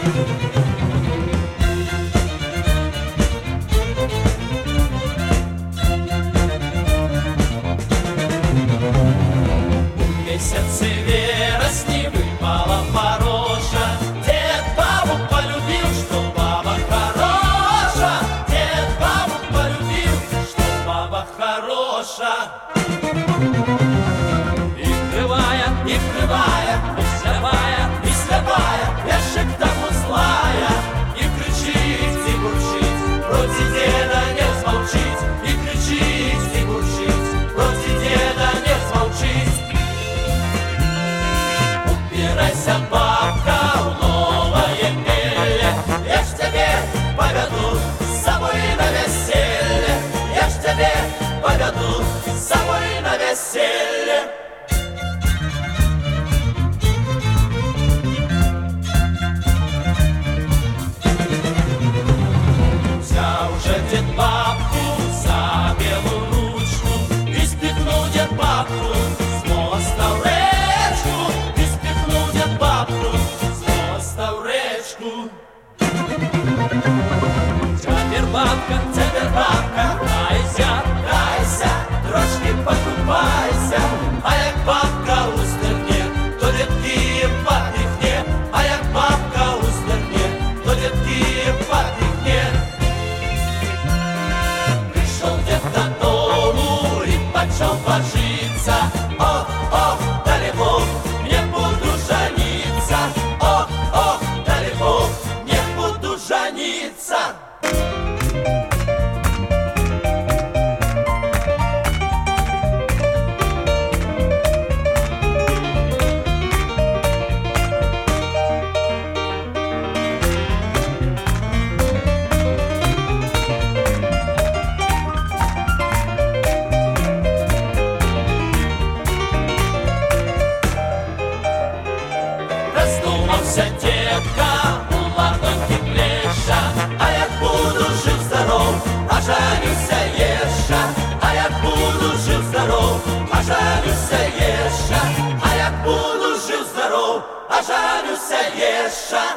Месяцы вересни выпала пороша, дед бабу полюбил, что баба хороша. Дед бабу полюбил, что баба хороша. И крывая, и слепая, я к тому злая. И кричить, и бурчить, против деда не смолчить. И кричить, и бурчить, против деда не смолчить. Убирайся, бабка, в новое мелье, я ж тебе поведу с собой на веселье. Я ж тебе поведу с собой на веселье. Взял уже дед бабку за белую ручку, и спихнул дед бабку с моста в речку. И спихнул дед бабку с моста в речку. Теперь бабка, кайся, трошки покупайся. А як бабка устигне, то дітки потихне. А як бабка устигне, то дітки потихне. Пришел дед додому и почал божиться. Ох, ох, далеко не буду жениться. Ох, ох, далеко не буду жениться. Раздумался детка, у ладоньки плеша. А як буду жив-здоров, а женюся єша. А як буду жив-здоров, а женюся єша. А як буду жив-здоров, а женюся єша.